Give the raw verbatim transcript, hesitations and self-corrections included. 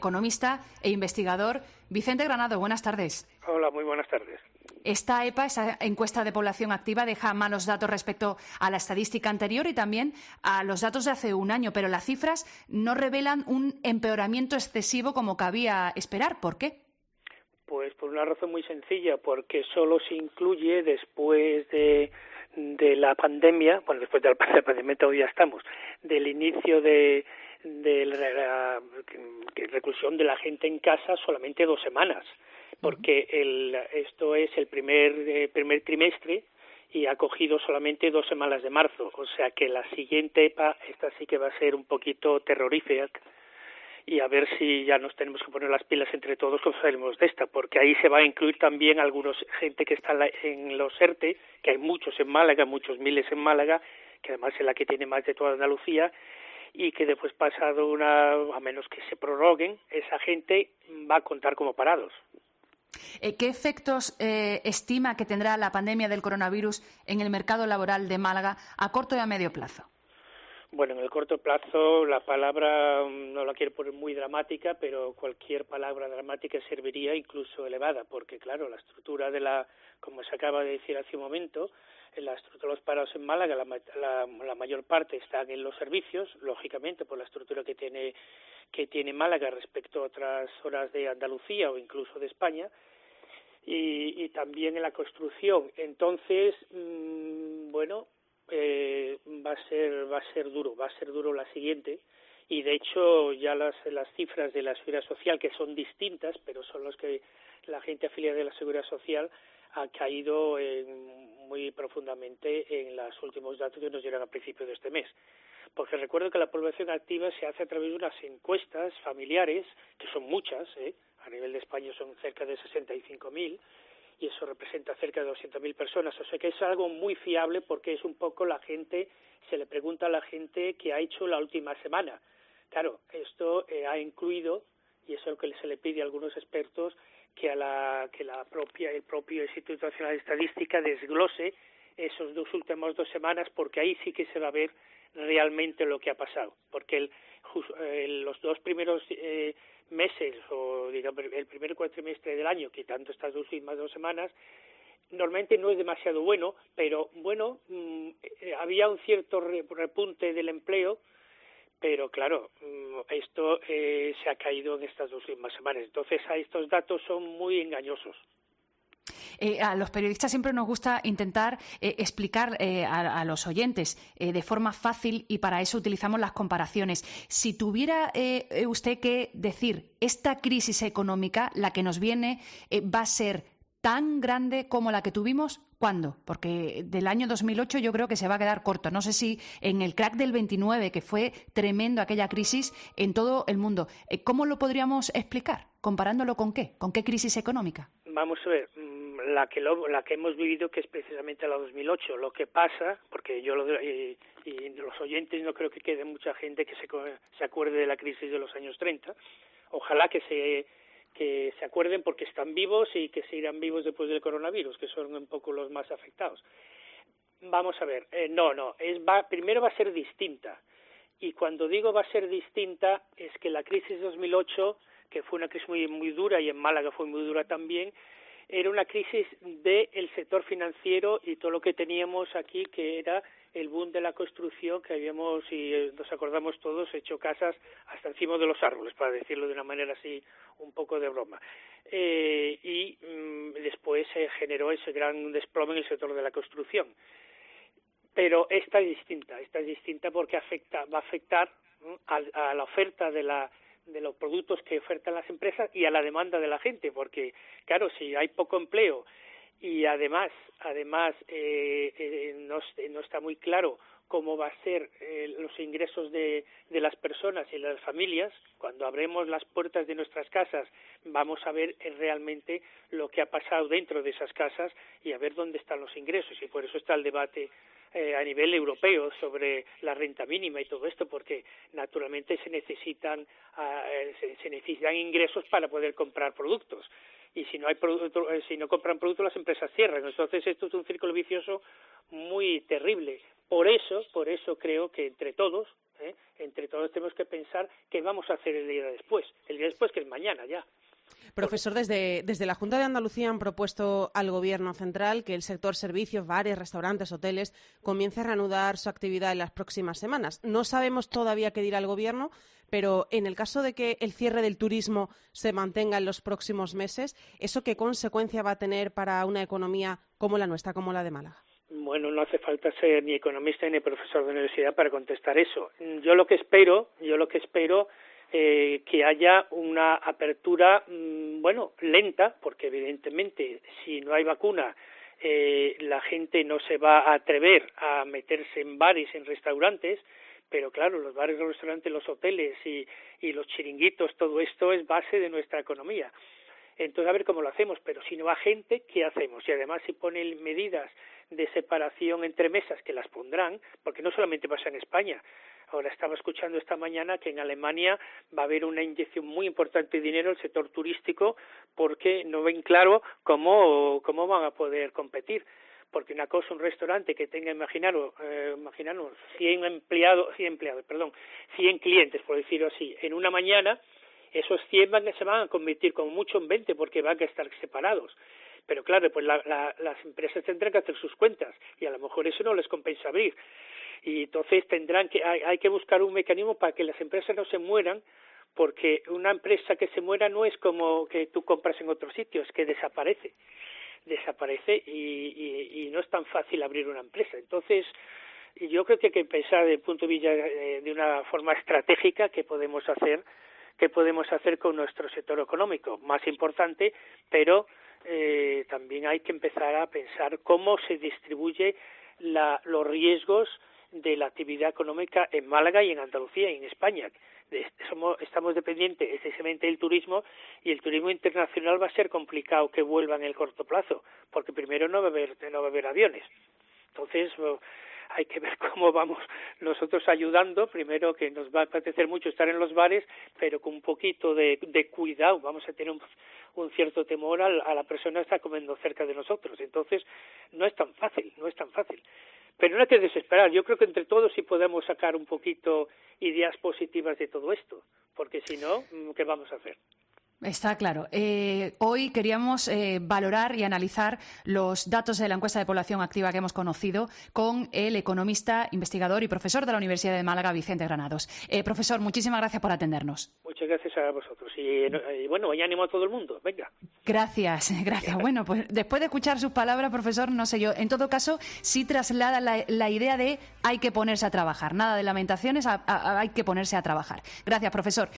Economista e investigador. Vicente Granado, buenas tardes. Hola, muy buenas tardes. Esta E P A, esa encuesta de población activa, deja malos datos respecto a la estadística anterior y también a los datos de hace un año, pero las cifras no revelan un empeoramiento excesivo como cabía esperar. ¿Por qué? Pues por una razón muy sencilla, porque solo se incluye después de, de la pandemia, bueno, después de la pandemia todavía estamos, del inicio de, de la, la reclusión de la gente en casa solamente dos semanas, porque el, esto es el primer, eh, primer trimestre y ha cogido solamente dos semanas de marzo, o sea que la siguiente E P A, esta sí que va a ser un poquito terrorífica, y a ver si ya nos tenemos que poner las pilas entre todos cuando salimos de esta, porque ahí se va a incluir también algunos gente que está en los ERTE, que hay muchos en Málaga, muchos miles en Málaga, que además es la que tiene más de toda Andalucía, y que después pasado una, a menos que se prorroguen, esa gente va a contar como parados. ¿Qué efectos eh, estima que tendrá la pandemia del coronavirus en el mercado laboral de Málaga a corto y a medio plazo? Bueno, en el corto plazo la palabra no la quiero poner muy dramática, pero cualquier palabra dramática serviría, incluso elevada, porque claro, la estructura de la, como se acaba de decir hace un momento, en la estructura de los parados en Málaga, la, la, la mayor parte están en los servicios, lógicamente por la estructura que tiene que tiene Málaga respecto a otras zonas de Andalucía o incluso de España, y, y también en la construcción. Entonces, mmm, bueno, Eh, va a ser va a ser duro, va a ser duro la siguiente, y de hecho ya las las cifras de la Seguridad Social, que son distintas, pero son los que la gente afiliada de la Seguridad Social ha caído en, muy profundamente en los últimos datos que nos dieron a principios de este mes. Porque recuerdo que la población activa se hace a través de unas encuestas familiares, que son muchas, ¿eh? A nivel de España son cerca de sesenta y cinco mil, y eso representa cerca de doscientas mil personas, o sea que es algo muy fiable porque es un poco la gente, se le pregunta a la gente qué ha hecho la última semana. Claro, esto eh, ha incluido, y eso es lo que se le pide a algunos expertos, que a la que la propia el propio Instituto Nacional de Estadística desglose esos dos últimos dos semanas, porque ahí sí que se va a ver realmente lo que ha pasado, porque el, el, los dos primeros eh, meses o digamos el primer cuatrimestre del año, quitando estas dos últimas dos semanas, normalmente no es demasiado bueno, pero bueno, mmm, eh, había un cierto repunte del empleo, pero claro, mmm, esto eh, se ha caído en estas dos últimas semanas, entonces a estos datos son muy engañosos. Eh, a los periodistas siempre nos gusta intentar eh, explicar eh, a, a los oyentes eh, de forma fácil, y para eso utilizamos las comparaciones. Si tuviera eh, usted que decir, esta crisis económica, la que nos viene, eh, va a ser tan grande como la que tuvimos, ¿cuándo? Porque del año dos mil ocho yo creo que se va a quedar corto. No sé si en el crack del veintinueve, que fue tremendo aquella crisis en todo el mundo, ¿cómo lo podríamos explicar? ¿Comparándolo con qué? ¿Con qué crisis económica? Vamos a ver, la que lo, la que hemos vivido, que es precisamente la dos mil ocho. Lo que pasa, porque yo lo, y, y los oyentes no creo que quede mucha gente que se, se acuerde de la crisis de los años treinta. Ojalá que se que se acuerden, porque están vivos y que se irán vivos después del coronavirus, que son un poco los más afectados. Vamos a ver, eh, no, no, es va, primero va a ser distinta, y cuando digo va a ser distinta es que la crisis de dos mil ocho, que fue una crisis muy muy dura, y en Málaga fue muy dura también, era una crisis del sector financiero y todo lo que teníamos aquí, que era el boom de la construcción, que habíamos, y nos acordamos todos, hecho casas hasta encima de los árboles, para decirlo de una manera así un poco de broma. Eh, y mmm, después se generó ese gran desplome en el sector de la construcción. Pero esta es distinta, esta es distinta porque afecta, va a afectar ¿no? a, a la oferta de la de los productos que ofertan las empresas y a la demanda de la gente, porque claro, si hay poco empleo y además además eh, eh, no, no está muy claro cómo va a ser eh, los ingresos de, de las personas y las familias, cuando abremos las puertas de nuestras casas vamos a ver eh, realmente lo que ha pasado dentro de esas casas y a ver dónde están los ingresos, y por eso está el debate Eh, a nivel europeo sobre la renta mínima y todo esto, porque naturalmente se necesitan uh, se, se necesitan ingresos para poder comprar productos, y si no hay producto, eh, si no compran productos las empresas cierran. Entonces esto es un círculo vicioso muy terrible. Por eso, por eso creo que entre todos, ¿eh? Entre todos tenemos que pensar qué vamos a hacer el día después, el día después que es mañana ya. Profesor, desde, desde la Junta de Andalucía han propuesto al Gobierno central que el sector servicios, bares, restaurantes, hoteles comience a reanudar su actividad en las próximas semanas. No sabemos todavía qué dirá el Gobierno, pero en el caso de que el cierre del turismo se mantenga en los próximos meses, ¿eso qué consecuencia va a tener para una economía como la nuestra, como la de Málaga? Bueno, no hace falta ser ni economista ni profesor de universidad para contestar eso. Yo lo que espero, yo lo que espero Eh, que haya una apertura, mmm, bueno, lenta, porque evidentemente si no hay vacuna eh, la gente no se va a atrever a meterse en bares, en restaurantes, pero claro, los bares, los restaurantes, los hoteles y, y los chiringuitos, todo esto es base de nuestra economía. Entonces, a ver cómo lo hacemos, pero si no va gente, ¿qué hacemos? Y además si ponen medidas de separación entre mesas, que las pondrán, porque no solamente pasa en España. Ahora estaba escuchando esta mañana que en Alemania va a haber una inyección muy importante de dinero al sector turístico porque no ven claro cómo, cómo van a poder competir. Porque una cosa, un restaurante que tenga, imaginaros, eh, imaginaros cien empleados, cien empleados, perdón, cien clientes, por decirlo así, en una mañana, esos cien van, se van a convertir como mucho en veinte porque van a estar separados. Pero claro, pues la, la, las empresas tendrán que hacer sus cuentas y a lo mejor eso no les compensa abrir. Y entonces tendrán que hay, hay que buscar un mecanismo para que las empresas no se mueran, porque una empresa que se muera no es como que tú compras en otro sitio, es que desaparece, desaparece y, y, y no es tan fácil abrir una empresa. Entonces, yo creo que hay que pensar desde el punto de vista de, de una forma estratégica qué podemos hacer, qué podemos hacer con nuestro sector económico, más importante, pero eh, también hay que empezar a pensar cómo se distribuye la, los riesgos de la actividad económica en Málaga y en Andalucía y en España. Somos, estamos dependientes excesivamente del turismo y el turismo internacional va a ser complicado que vuelva en el corto plazo, porque primero no va a haber, no va a haber aviones. Entonces hay que ver cómo vamos nosotros ayudando, primero que nos va a apetecer mucho estar en los bares, pero con un poquito de, de cuidado, vamos a tener un, un cierto temor a, a la persona que está comiendo cerca de nosotros. Entonces no es tan fácil, no es tan fácil. Pero no hay que desesperar, yo creo que entre todos sí podemos sacar un poquito ideas positivas de todo esto, porque si no, ¿qué vamos a hacer? Está claro. Eh, hoy queríamos eh, valorar y analizar los datos de la encuesta de población activa que hemos conocido con el economista, investigador y profesor de la Universidad de Málaga, Vicente Granados. Eh, profesor, muchísimas gracias por atendernos. Muchas gracias a vosotros. Y, y bueno, y ánimo a todo el mundo. Venga. Gracias, gracias. Bueno, pues después de escuchar sus palabras, profesor, no sé yo, en todo caso, sí traslada la, la idea de hay que ponerse a trabajar. Nada de lamentaciones, a, a, hay que ponerse a trabajar. Gracias, profesor.